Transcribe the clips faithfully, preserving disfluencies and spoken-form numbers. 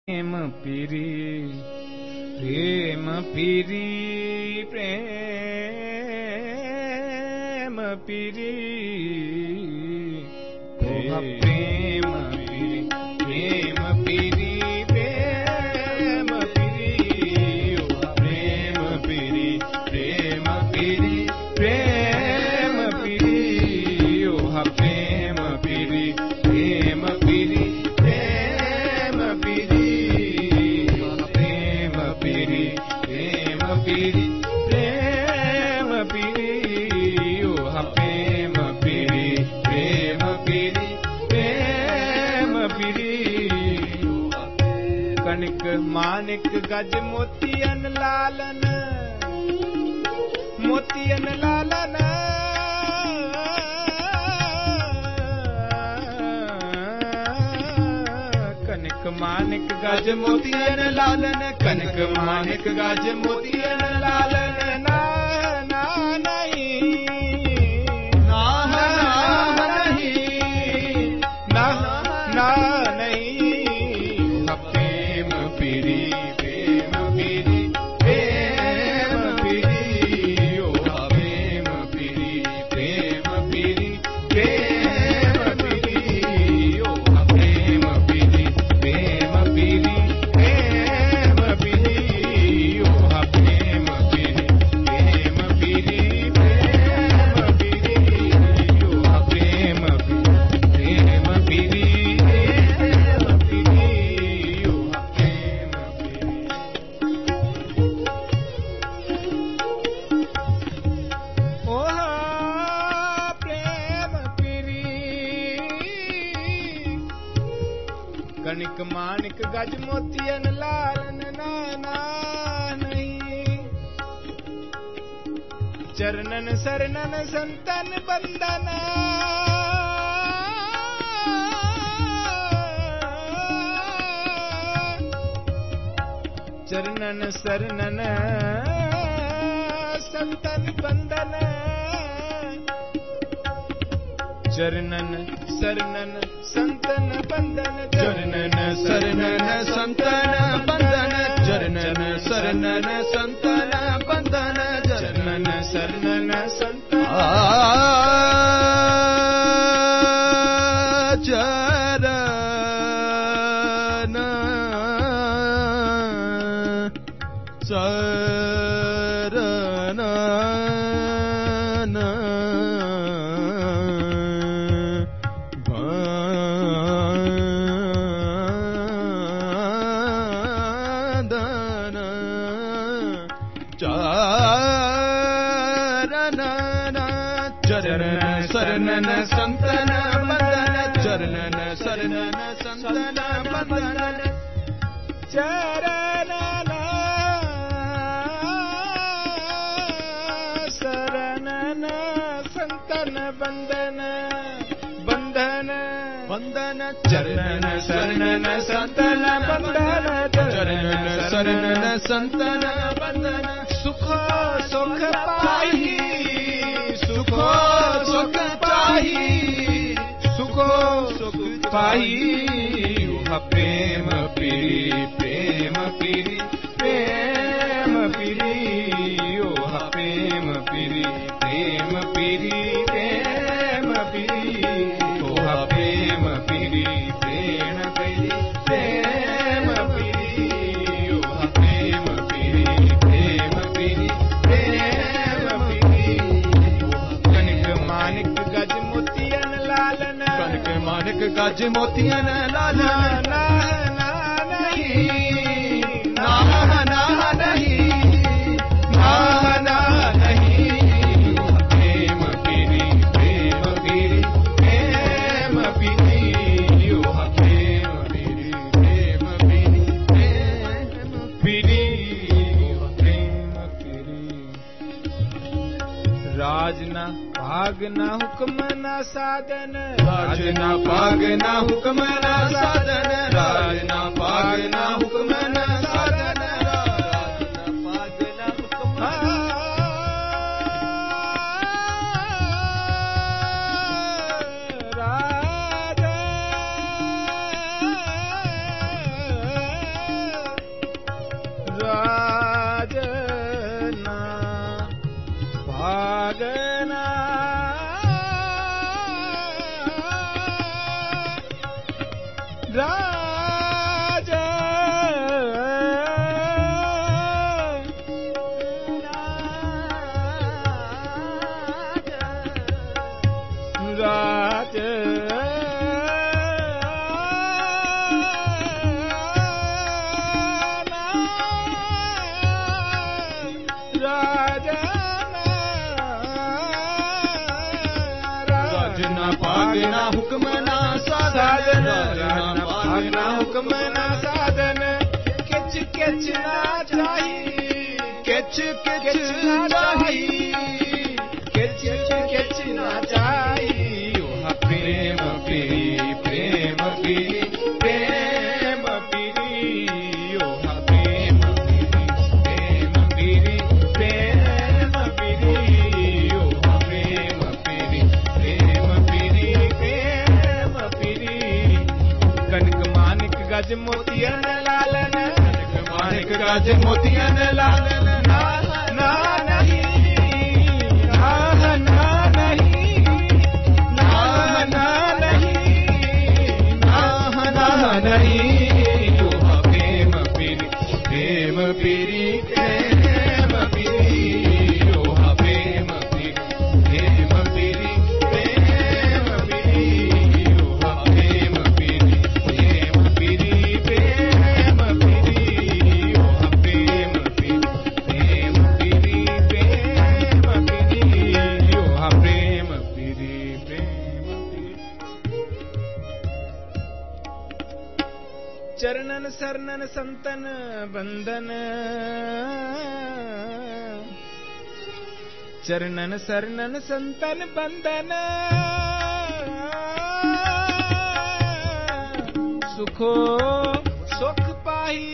प्रेम पीरी प्रेम पीरी प्रेम पीरी प्रेम पीरी प्रेम पीरी प्रेम पीरी प्रेम पीरी प्रेम पीरी प्रेम पीरी ओहा प्रेम पीरी प्रेम पीरी प्रेम पीरी प्रेम पीरी प्रेम पीरी ओहा प्रेम पीरी प्रेम पीरी प्रेम पीरी कनिक मानिक गज मोतियन लालन मोतियन लालन कनिक मानिक गज मोतियन लालन कनिक मानिक गज मोतियन लालन ना ना नहीं ना नहीं ना ना नहीं प्रेम पीरी प्रेम पीरी प्रेम पीरी ओ प्रेम पीरी प्रेम पीरी प्रेम पीरी ओ प्रेम पीरी प्रेम पीरी प्रेम पीरी ओ प्रेम पीरी प्रेम पीरी प्रेम पीरी ओ प्रेम प्रेम पीरी प्रेम पीरी ओ प्रेम ओहा प्रेम पीरी कनिक मानिक गज मोतियन लालन नाना नहीं चरणन शरणन संतन बंदन चरणन शरणन संतन बंदन चरणन शरणन संतन बंदन चरणन शरणन संतन बंदन चरणन शरणन संतन बंदन चरणन शरणन संतन चरण शरण चरणन शरणन संतन बंदन चरणन शरणन संतन बंदन चरणन शरणन संतन बंदन बंधन बंदन चरणन शरणन संतन बंधन चरणन शरणन संतन बंदन सुख सुख पाही सुखो सुख पाही सुखो सुख पाही ओहा प्रेम पीरी प्रेम पीरी प्रेम पीरी ओहा प्रेम पीरी प्रेम पीरी प्रेम पीरी ओहा प्रेम पीरी प्रेम पीरी प्रेम पीरी ओहा प्रेम पीरी प्रेम पीरी प्रेम पीरी कनिक मानिक गज मोतियन लालन कनक मानिक गज मोतियन लालन ना ना नहीं ना ना नहीं ना ना नहीं प्रेम पीरी प्रेम पीरी प्रेम पीरी ओहा प्रेम पीरी प्रेम पीरी प्रेम पीरी ओहा प्रेम पीरी राज ना भाग ना हुक्म ना साधन राज ना पाग ना हुक्म ना साधन राज ना पाग ना हुक्म ना साधन राज ना पाग ना हुक्म राज किच नाचाई किच किच नाचाई ओहा प्रेम पीरी प्रेम पीरी प्रेम पीरी ओहा प्रेम पीरी प्रेम पीरी ओहा प्रेम पीरी प्रेम पीरी प्रेम पीरी कनक मानिक गज मोतियन लालन कनक मानिक गज मोतियन लालन ना ना नहीं ना ना नहीं ना ना नहीं ना ना नहीं ओहा प्रेम पीरी प्रेम पीरी प्रेम पीरी ओहा प्रेम पीरी प्रेम पीरी प्रेम पीरी ओहा प्रेम पीरी प्रेम पीरी प्रेम पीरी ओहा प्रेम पीरी प्रेम पीरी प्रेम पीरी ओहा प्रेम पीरी प्रेम पीरी चरणन शरणन संतन बंदन चरणन शरणन संतन बंदन सुखो सुख पाही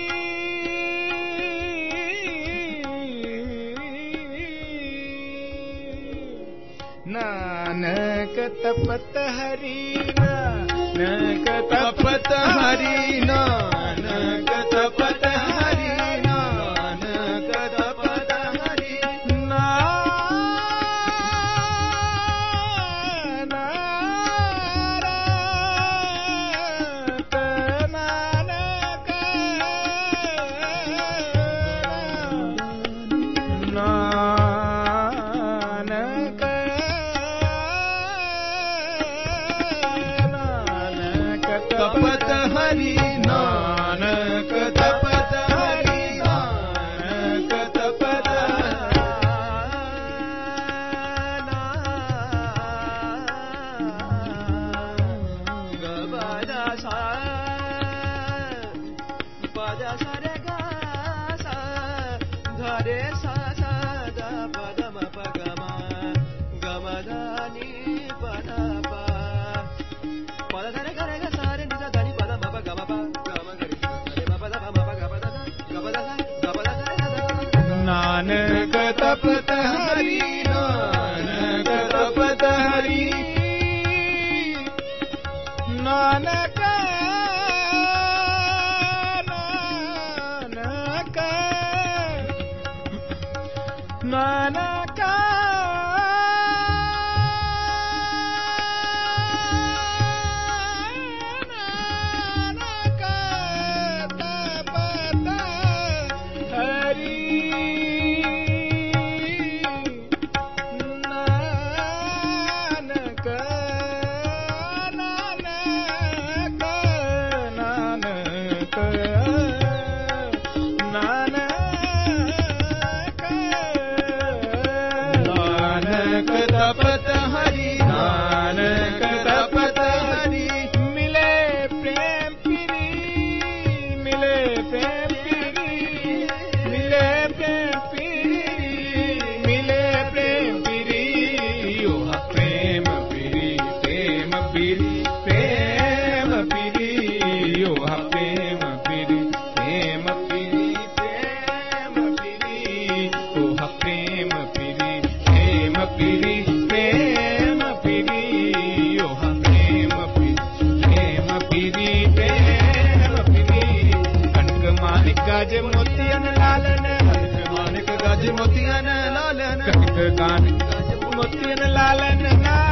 नानक तपत हरि नानक तपत हरि नानक तपत हरि नानक तपत हरि नानक नानक नानक तपत हरि नानक तपत हरि नानक तपत गबदा सा पदा सरे गा सा धरे सा सा दा पद म प ग म गमदा नि पद प पद धरे ग रे ग सा रे नि दा दा नि पद म प ग म प ग म ग रे रे म प द म प ग प द ग ब द ग ग ब द ग रे ग नानक तपत हरि नानक तपत हरि नानक नानक नानक नानक तपत हरि नानक नानक नानक नानक तपत हरि नानक तपत हरि मिले प्रेम पीरी मिले प्रेम पीरी मिले प्रेम पीरी मिले प्रेम पीरी ओहा प्रेम पीरी प्रेम पीरी प्रेम पीरी ओहा प्रेम पीरी प्रेम पीरी प्रेम पीरी ओहा प्रेम पीरी प्रेम पीरी प्रेम पीरी ओहा प्रेम पीरी प्रेम पीरी प्रेम पीरी कनक मानिक गज मोतियन लालन कनक मानिक गज मोतियन लालन कनक मानिक गज मोतियन लालन